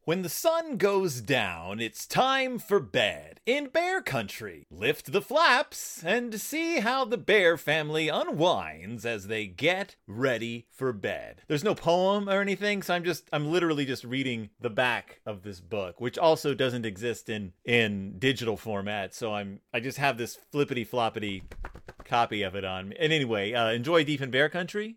When the sun goes down, it's time for bed. In bear country, lift the flaps and see how the bear family unwinds as they get ready for bed. There's no poem or anything, so I'm literally just reading the back of this book, which also doesn't exist in digital format. So I just have this flippity floppity copy of it on me. And anyway, enjoy Deep in Bear Country.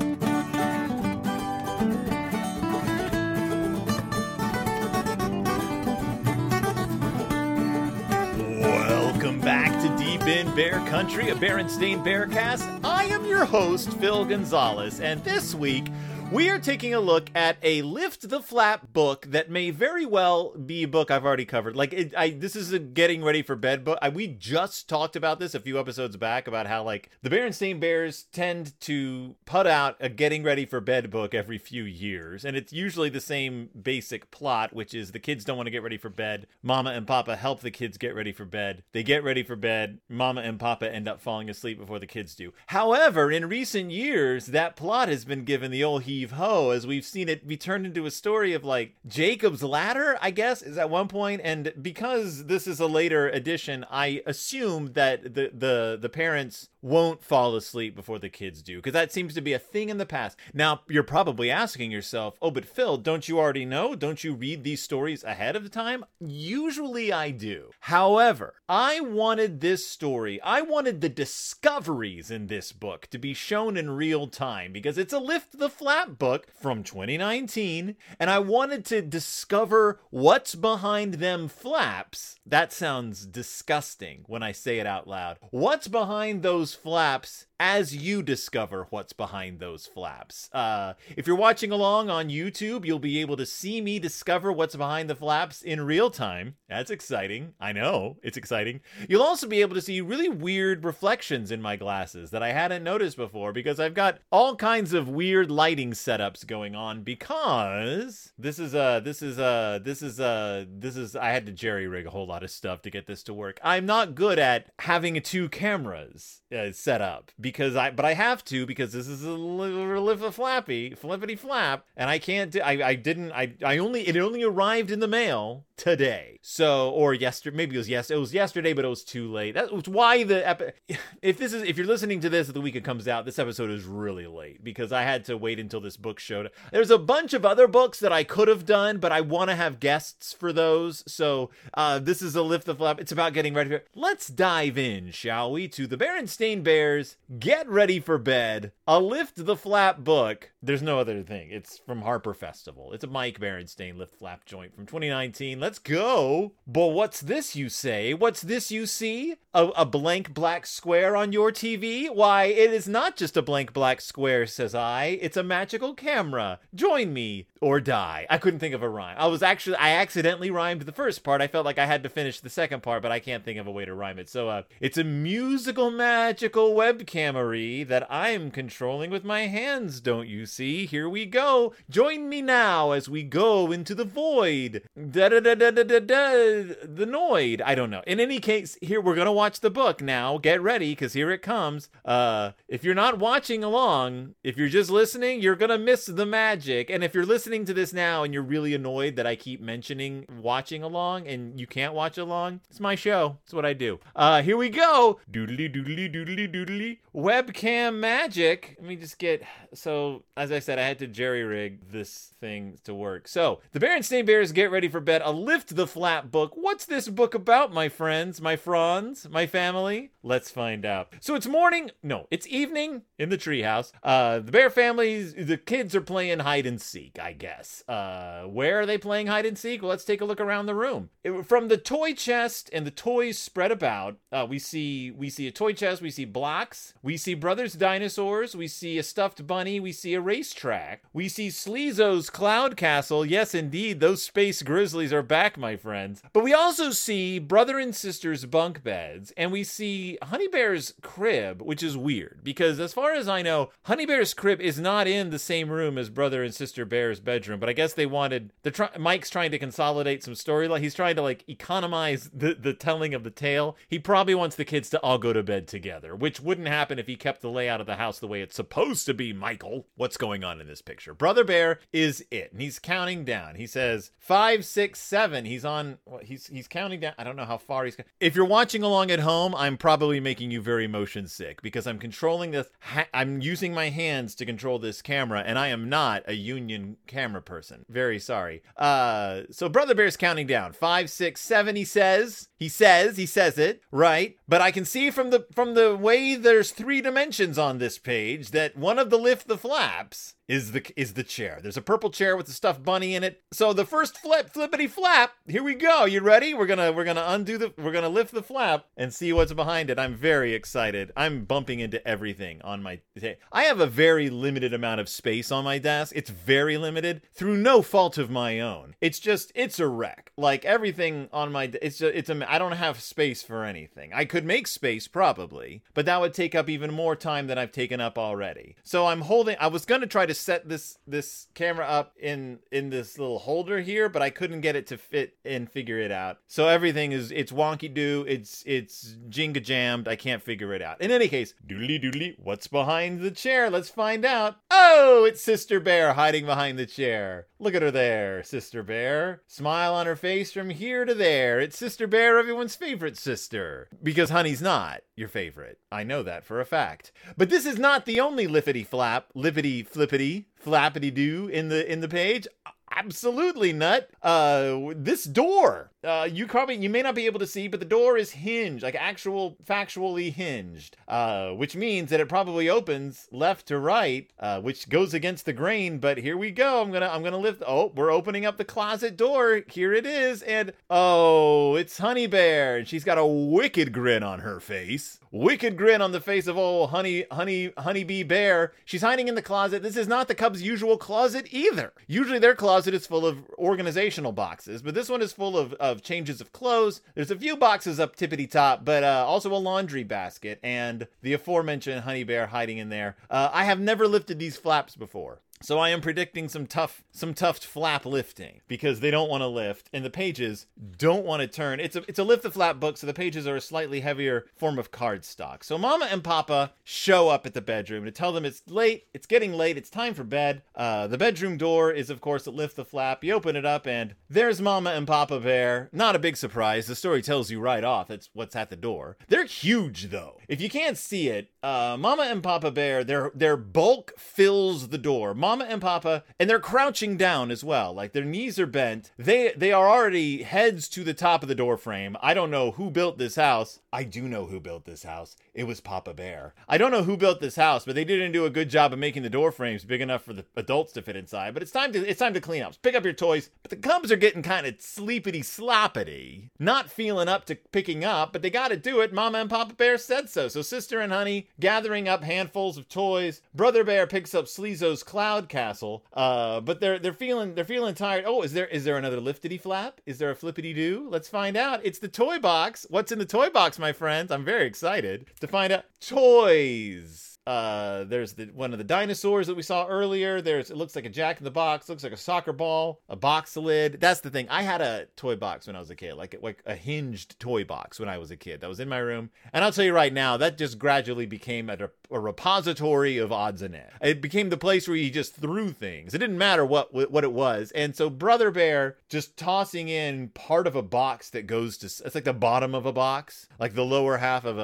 Welcome back to Deep in Bear Country, a Berenstain Bearcast. I am your host, Phil Gonzalez, and this week we are taking a look at a Lift the Flap book that may very well be a book I've already covered. This is a getting ready for bed book. We just talked about this a few episodes back about how the Berenstain Bears tend to put out a getting ready for bed book every few years, and it's usually the same basic plot, which is the kids don't want to get ready for bed. Mama and Papa help the kids get ready for bed. They get ready for bed. Mama and Papa end up falling asleep before the kids do. However, in recent years, that plot has been given the old heave-ho, as we've seen it be turned into a story of Jacob's Ladder, I guess, is at one point. And because this is a later edition, I assume that the parents won't fall asleep before the kids do, because that seems to be a thing in the past. Now, you're probably asking yourself, oh, but Phil, don't you already know? Don't you read these stories ahead of time? Usually I do. However, I wanted the discoveries in this book to be shown in real time, because it's a Lift the Flap book from 2019, and I wanted to discover what's behind them flaps. That sounds disgusting when I say it out loud. What's behind those flaps as you discover what's behind those flaps. If you're watching along on YouTube, you'll be able to see me discover what's behind the flaps in real time. That's exciting. I know, it's exciting. You'll also be able to see really weird reflections in my glasses that I hadn't noticed before, because I've got all kinds of weird lighting setups going on, because I had to jerry rig a whole lot of stuff to get this to work. I'm not good at having two cameras set up, but I have to, because this is a flippity flap, and I can't do, it only arrived in the mail today. So, or yesterday, maybe it was yesterday, but it was too late. That's why if you're listening to this the week it comes out, this episode is really late, because I had to wait until this book showed. There's a bunch of other books that I could have done, but I want to have guests for those. So, this is a Lift the Flap. It's about getting ready. Let's dive in, shall we, to the Berenstain Bears Get Ready for Bed, a Lift the Flap book. There's no other thing. It's from Harper Festival. It's a Mike Berenstain Lift Flap joint from 2019. Let's go. But what's this, you say? What's this you see? A blank black square on your TV? Why, it is not just a blank black square, says I. It's a magical camera. Join me or die. I couldn't think of a rhyme. I accidentally rhymed the first part. I felt like I had to finish the second part, but I can't think of a way to rhyme it. So, it's a musical magical webcamery that I'm controlling with my hands, don't you see? Here we go. Join me now as we go into the void. The Noid. I don't know. In any case, here we're gonna watch the book now. Get ready, because here it comes. If you're not watching along, if you're just listening, you're gonna miss the magic. And if you're listening to this now and you're really annoyed that I keep mentioning watching along and you can't watch along, it's my show. It's what I do. Here we go. Doodly doodly doodly doodly. Webcam magic. Let me just get... So, as I said, I had to jerry-rig this thing to work. So, the Berenstain Bears Get Ready for Bed, a Lift the Flap book. What's this book about, my friends, my fronds, my family? Let's find out. So, it's evening in the treehouse. The Bear families, the kids are playing hide and seek, I guess. Where are they playing hide and seek? Well, let's take a look around the room. From the toy chest and the toys spread about, we see a toy chest, we see blocks, we see Brothers Dinosaurs, we see a stuffed bunny, we see a racetrack, we see Sleezo's Cloud Castle. Yes, indeed, those space grizzlies are back, my friends. But we also see brother and sister's bunk beds, and we see Honey Bear's crib, which is weird, because as far as I know, Honey Bear's crib is not in the same room as brother and sister Bear's bedroom, but I guess they wanted Mike's trying to consolidate some storyline. He's trying to like economize the telling of the tale. He probably wants the kids to all go to bed together, which wouldn't happen if he kept the layout of the house the way it's supposed to be. Michael, what's going on in this picture? Brother Bear is it, and he's counting down. He says 5, 6, 7. He's on. He's counting down. I don't know how far he's. If you're watching along at home, I'm probably making you very motion sick because I'm controlling this. I'm using my hands to control this camera, and I am not a union camera person. Very sorry. So Brother Bear's counting down. 5, 6, 7. He says it right, but I can see from the way there's 3 dimensions on this page that one of the lift the flaps is the chair. There's a purple chair with the stuffed bunny in it. So the first flippity flap. Here we go. You ready? We're gonna lift the flap and see what's behind it. I'm very excited. I'm bumping into everything on my. I have a very limited amount of space on my desk. It's very limited through no fault of my own. It's a wreck. Like everything on my. I don't have space for anything. I could make space probably, but that would take up even more time than I've taken up already. So I was gonna try to set this camera up in this little holder here, but I couldn't get it to fit and figure it out. So everything it's wonky doo, it's Jenga jammed. I can't figure it out. In any case, doodly, what's behind the chair? Let's find out. Oh, it's Sister Bear hiding behind the chair. Look at her there, Sister Bear. Smile on her face from here to there. It's Sister Bear, everyone's favorite sister. Because Honey's not your favorite. I know that for a fact. But this is not the only lippity flippity flappity doo in the page. Absolutely nut. This door, you may not be able to see, but the door is hinged, like factually hinged, which means that it probably opens left to right, which goes against the grain. But here we go. I'm gonna lift. Oh, we're opening up the closet door. Here it is, and oh, it's Honey Bear, and she's got a wicked grin on her face. Wicked grin on the face of old Honeybee Bear. She's hiding in the closet. This is not the Cubs' usual closet either. Usually their closet is full of organizational boxes, but this one is full of changes of clothes. There's a few boxes up tippity top, but also a laundry basket and the aforementioned Honey Bear hiding in there. I have never lifted these flaps before. So I am predicting some tough flap lifting because they don't want to lift and the pages don't want to turn. It's a lift the flap book, so the pages are a slightly heavier form of cardstock. So Mama and Papa show up at the bedroom to tell them it's late, it's getting late, it's time for bed. The bedroom door is of course a lift the flap. You open it up and there's Mama and Papa Bear. Not a big surprise. The story tells you right off it's what's at the door. They're huge though. If you can't see it, Mama and Papa Bear, their bulk fills the door. Mama and Papa, and they're crouching down as well. Like their knees are bent. They are already heads to the top of the door frame. I don't know who built this house. I do know who built this house. It was Papa Bear. I don't know who built this house, but they didn't do a good job of making the door frames big enough for the adults to fit inside. But it's time to clean up. Pick up your toys. But the Cubs are getting kind of sleepity sloppity. Not feeling up to picking up, but they got to do it. Mama and Papa Bear said so. So Sister and Honey gathering up handfuls of toys. Brother Bear picks up Sleezo's Cloud Castle. But they're feeling tired. Oh, is there another liftity flap? Is there a flippity doo? Let's find out. It's the toy box. What's in the toy box, my friends? I'm very excited to find out. Toys. There's one of the dinosaurs that we saw earlier. It looks like a Jack in the Box, looks like a soccer ball, a box lid. That's the thing. I had a toy box when I was a kid, like a hinged toy box when I was a kid. That was in my room. And I'll tell you right now, that just gradually became a repository of odds and ends. It became the place where you just threw things. It didn't matter what it was. And so Brother Bear just tossing in part of a box that goes to, it's like the bottom of a box, like the lower half of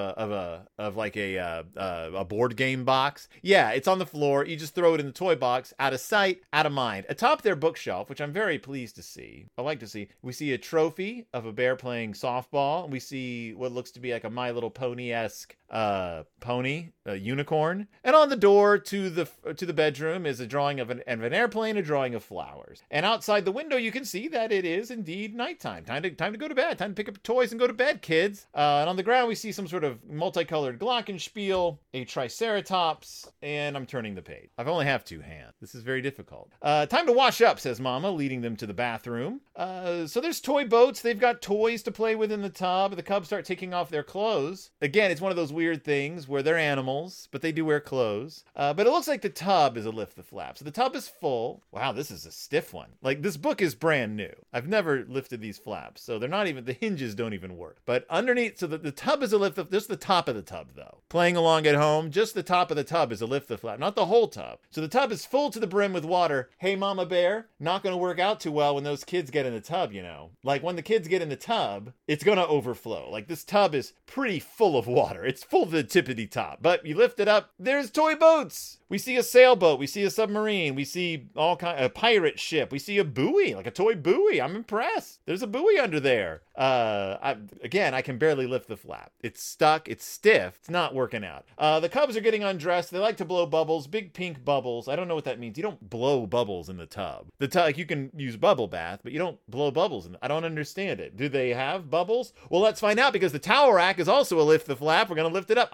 a board game box. Yeah, it's on the floor. You just throw it in the toy box, out of sight, out of mind. Atop their bookshelf, which I'm very pleased to see. I like to see. We see a trophy of a bear playing softball. We see what looks to be like a My Little Pony-esque pony, a unicorn. And on the door to the bedroom is a drawing of an airplane, a drawing of flowers. And outside the window, you can see that it is indeed nighttime. Time to go to bed. Time to pick up toys and go to bed, kids. And on the ground, we see some sort of multicolored glockenspiel, a triceratops, Triceratops, and I'm turning the page. I've only have 2 hands. This is very difficult. Time to wash up, says Mama, leading them to the bathroom. So there's toy boats. They've got toys to play with in the tub. The cubs start taking off their clothes. Again, it's one of those weird things where they're animals, but they do wear clothes. But it looks like the tub is a lift the flap. So the tub is full. Wow, this is a stiff one. Like, this book is brand new. I've never lifted these flaps, so they're not even, the hinges don't even work. But underneath, so the tub is a lift, just the top of the tub though. Playing along at home, just the top of the tub is a lift the flap, not the whole tub. So the tub is full to the brim with water. Hey, Mama Bear, not gonna work out too well when those kids get in the tub, you know. Like, when the kids get in the tub, it's gonna overflow. Like, this tub is pretty full of water. It's full to the tippity top. But you lift it up, there's toy boats. We see a sailboat, we see a submarine, we see a pirate ship, we see a buoy, like a toy buoy. I'm impressed. There's a buoy under there. Again, I can barely lift the flap. It's stuck, it's stiff, it's not working out. The cubs are getting undressed. They like to blow bubbles, big pink bubbles. I don't know what that means. You don't blow bubbles in the tub. Like, you can use bubble bath, but you don't blow bubbles I don't understand it. Do they have bubbles? Well, let's find out, because the towel rack is also a lift the flap. We're gonna lift it up.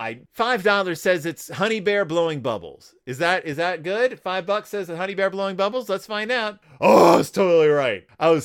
$5 says it's Honey Bear blowing bubbles. Is that good? $5 says that Honey Bear blowing bubbles. Let's find out. Oh, I was totally right.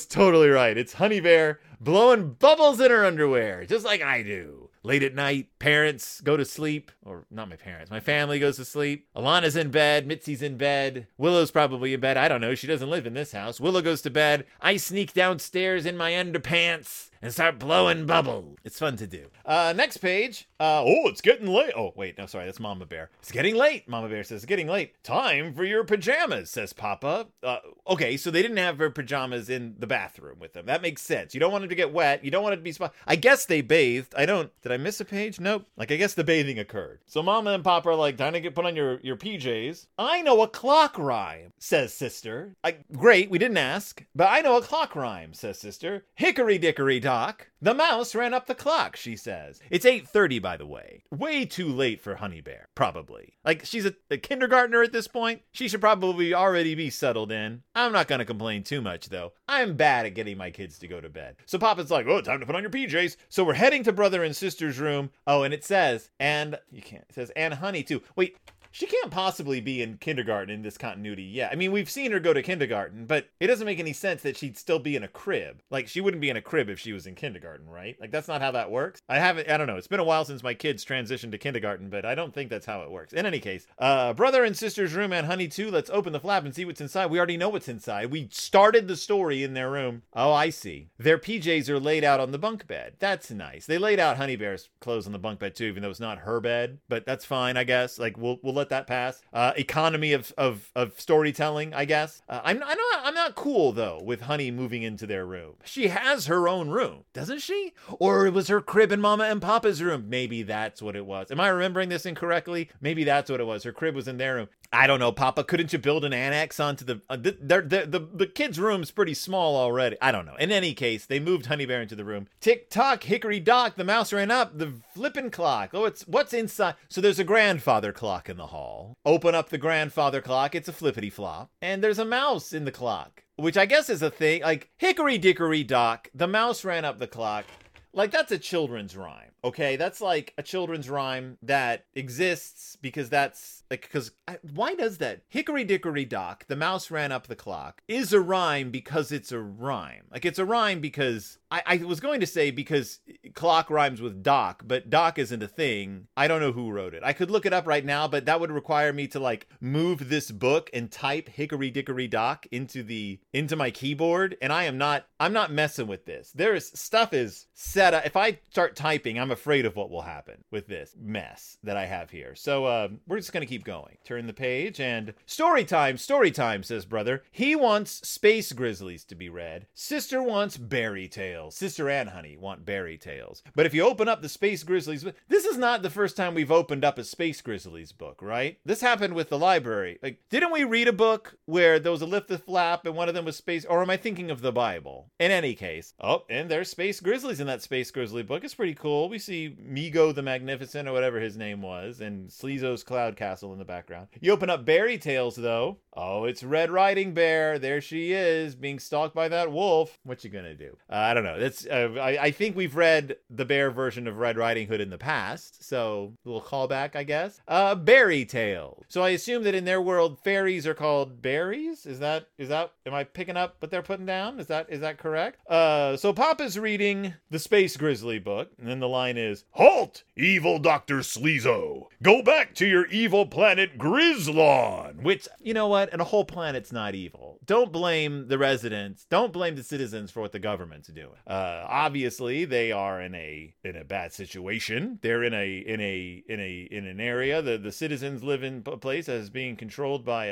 It's Honey Bear blowing bubbles in her underwear, just like I do. Late at night, parents go to sleep, or not my parents, my family goes to sleep. Alana's in bed, Mitzi's in bed, Willow's probably in bed. I don't know, she doesn't live in this house. Willow goes to bed. I sneak downstairs in my underpants and start blowing bubble. It's fun to do. Next page. It's getting late. Oh, wait, no, sorry, that's Mama Bear. It's getting late, Mama Bear says. It's getting late. Time for your pajamas, says Papa. Okay, so they didn't have their pajamas in the bathroom with them. That makes sense. You don't want them to get wet. You don't want it to be I guess they bathed. Did I miss a page? Nope. Like, I guess the bathing occurred. So Mama and Papa are like, time to put on your PJs. I know a clock rhyme, says Sister. Great, we didn't ask, but I know a clock rhyme, says Sister. Hickory dickory dock, the mouse ran up the clock, she says. It's 8:30, by the way. Way too late for Honey Bear, probably. Like, she's a kindergartner at this point. She should probably already be settled in. I'm not gonna complain too much, though. I'm bad at getting my kids to go to bed. So Papa's like, oh, time to put on your PJs. So we're heading to brother and sister's room. Oh, and it says, and Honey, too. Wait, she can't possibly be in kindergarten in this continuity yet. I mean, we've seen her go to kindergarten, but it doesn't make any sense that she'd still be in a crib. Like, she wouldn't be in a crib if she was in kindergarten, right? Like, that's not how that works. I don't know. It's been a while since my kids transitioned to kindergarten, but I don't think that's how it works. In any case, brother and sister's room and Honey too. Let's open the flap and see what's inside. We already know what's inside. We started the story in their room. Oh, I see. Their PJs are laid out on the bunk bed. That's nice. They laid out Honey Bear's clothes on the bunk bed too, even though it's not her bed, but that's fine, I guess. Like, we'll let that pass. Economy of storytelling, I guess. I'm not cool though with Honey moving into their room. She has her own room, doesn't she? Or it was her crib in Mama and Papa's room. Maybe that's what it was. Am I remembering this incorrectly? Maybe that's what it was. Her crib was in their room. I don't know, Papa. Couldn't you build an annex onto the kid's room's pretty small already? I don't know. In any case, they moved Honey Bear into the room. Tick tock, hickory dock. The mouse ran up. The flippin' clock. Oh, what's inside? So there's a grandfather clock in the hall. Open up the grandfather clock. It's a flippity flop, and there's a mouse in the clock, which I guess is a thing. Like, hickory dickory dock. The mouse ran up the clock. Like, that's a children's rhyme, okay? That's like a children's rhyme that exists because why does that? Hickory dickory dock, the mouse ran up the clock, is a rhyme because it's a rhyme. Like, it's a rhyme because, I was going to say because clock rhymes with dock, but dock isn't a thing. I don't know who wrote it. I could look it up right now, but that would require me to, like, move this book and type hickory dickory dock into my keyboard, and I'm not messing with this. Stuff is set up. If I start typing, I'm afraid of what will happen with this mess that I have here. So we're just gonna keep going. Turn the page, and story time, says brother. He wants Space Grizzlies to be read. Sister wants Berry Tales. Sister and Honey want Berry Tales. But if you open up the Space Grizzlies, this is not the first time we've opened up a Space Grizzlies book, right? This happened with the library. Like, didn't we read a book where there was a lift the flap and one of them was space, or am I thinking of the Bible? In any case, and there's Space Grizzlies in that Space Space Grizzly book. It's pretty cool. We see Migo the Magnificent, or whatever his name was, and Sleezo's Cloud Castle in the background. You open up Berry Tales, though. Oh, it's Red Riding Bear. There she is, being stalked by that wolf. What you gonna do? I don't know. That's I think we've read the bear version of Red Riding Hood in the past, so a little callback, I guess. Berry Tales. So I assume that in their world, fairies are called berries. Is that? Am I picking up what they're putting down? Is that correct? So Papa's reading the Space Grizzly book, and then the line is, "Halt, evil Dr. Sleezo! Go back to your evil planet Grizzlon!" Which, you know what? And a whole planet's not evil. Don't blame the residents. Don't blame the citizens for what the government's doing. Obviously, they are in a bad situation. They're in an area. The citizens live in a place that is being controlled by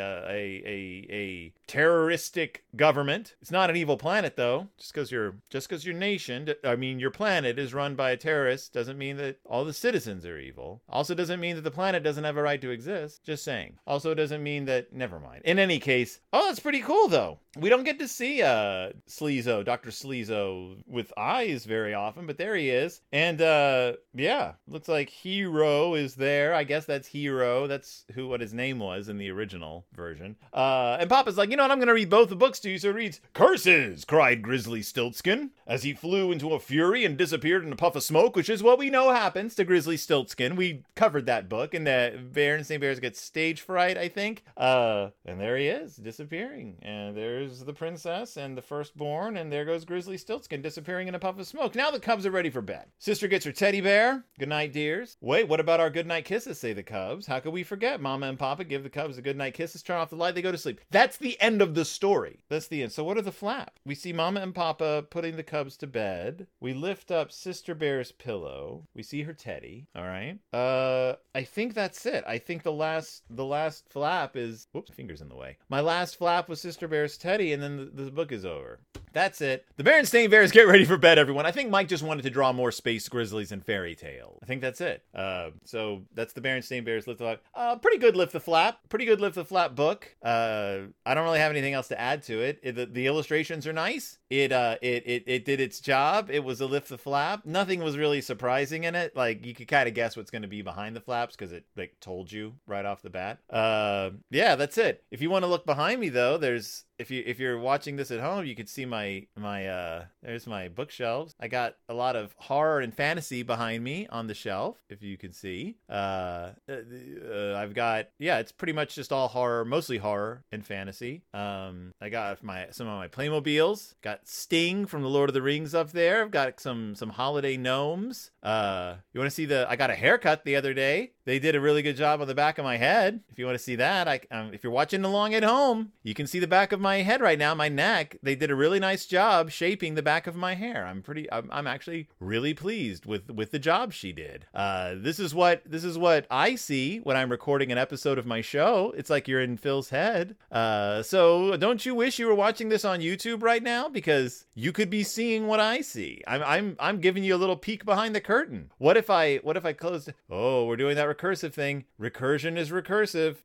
a terroristic government. It's not an evil planet, though. Just because your nation, your planet is run by a terrorist, doesn't mean that all the citizens are evil. Also doesn't mean that the planet doesn't have a right to exist. Just saying. Also doesn't mean that. Never mind. In any case, that's pretty cool, though. We don't get to see Sleezo, Dr. Sleezo, with eyes very often, but there he is. And looks like Hero is there. I guess that's Hero. That's what his name was in the original version. And Papa's like, you know what? I'm going to read both the books to you. So it reads, "Curses!" cried Grizzly Stiltskin as he flew into a fury and disappeared in a puff of smoke, which is what we know happens to Grizzly Stiltskin. We covered that book in the Berenstain Bears Get Stage Fright, I think. And there he is, disappearing. And there's the princess and the firstborn, and there goes Grizzly Stiltskin disappearing in a puff of smoke. Now the cubs are ready for bed. Sister gets her teddy bear. Good night, dears. Wait, what about our good night kisses, say the cubs. How could we forget? Mama and Papa give the cubs a good night kisses, turn off the light, they go to sleep. That's the end of the story. That's the end. So what are the flaps? We see Mama and Papa putting the cubs to bed. We lift up Sister Bear's pillow. We see her teddy. All right. I think that's it. I think the last flap is, whoops, fingers in the way. My last flap was Sister Bear's teddy, and then the book is over. That's it. The Berenstain Bears get ready for bed, everyone. I think Mike just wanted to draw more Space Grizzlies and Fairy Tale. I think that's it. So that's the Berenstain Bears Lift the Flap. Pretty good Lift the Flap. Pretty good Lift the Flap book. I don't really have anything else to add to it. The illustrations are nice. It did its job. It was a Lift the Flap. Nothing was really surprising in it. Like, you could kind of guess what's going to be behind the flaps because it told you right off the bat. Yeah, that's it. If you want to look behind me, though, there's, if you're watching this at home, you could see there's my bookshelves. I got a lot of horror and fantasy behind me on the shelf, if you can see. I've got, it's pretty much just all horror, mostly horror and fantasy. I got some of my Playmobiles. Got Sting from the Lord of the Rings up there. I've got some holiday gnomes. You want to see I got a haircut the other day. They did a really good job on the back of my head. If you want to see that, if you're watching along at home, you can see the back of my head right now, my neck. They did a really nice job shaping the back of my hair. I'm actually really pleased with the job she did. This is what I see when I'm recording an episode of my show. It's like you're in Phil's head. So don't you wish you were watching this on YouTube right now? Because you could be seeing what I see. I'm giving you a little peek behind the curtain. What if I closed? Oh, we're doing that recursive thing. Recursion is recursive.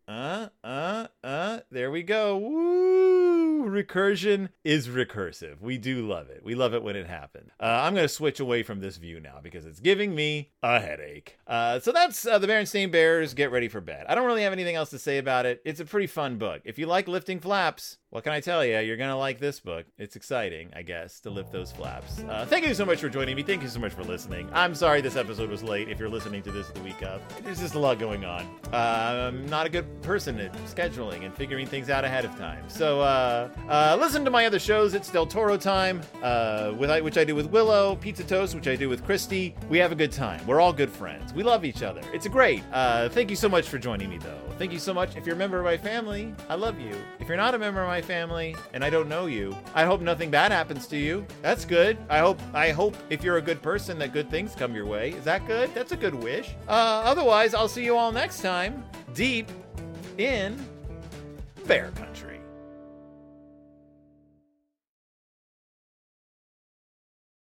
There we go. Woo! Recursion is recursive. We do love it. We love it when it happens. I'm going to switch away from this view now because it's giving me a headache. So that's the Berenstain Bears Get Ready for Bed. I don't really have anything else to say about it. It's a pretty fun book. If you like lifting flaps, what can I tell you? You're going to like this book. It's exciting, I guess, to lift those flaps. Thank you so much for joining me. Thank you so much for listening. I'm sorry this episode was late if you're listening to this the week of. There's just a lot going on. I'm not a good person at scheduling and figuring things out ahead of time. So listen to my other shows. It's Del Toro Time, which I do with Willow, Pizza Toast, which I do with Christy. We have a good time. We're all good friends. We love each other. It's great. Thank you so much for joining me, though. Thank you so much. If you're a member of my family, I love you. If you're not a member of my family and I don't know you, I hope nothing bad happens to you. That's good. I hope if you're a good person that good things come your way. Is that good? That's a good wish. Otherwise, I'll see you all next time deep in Bear Country.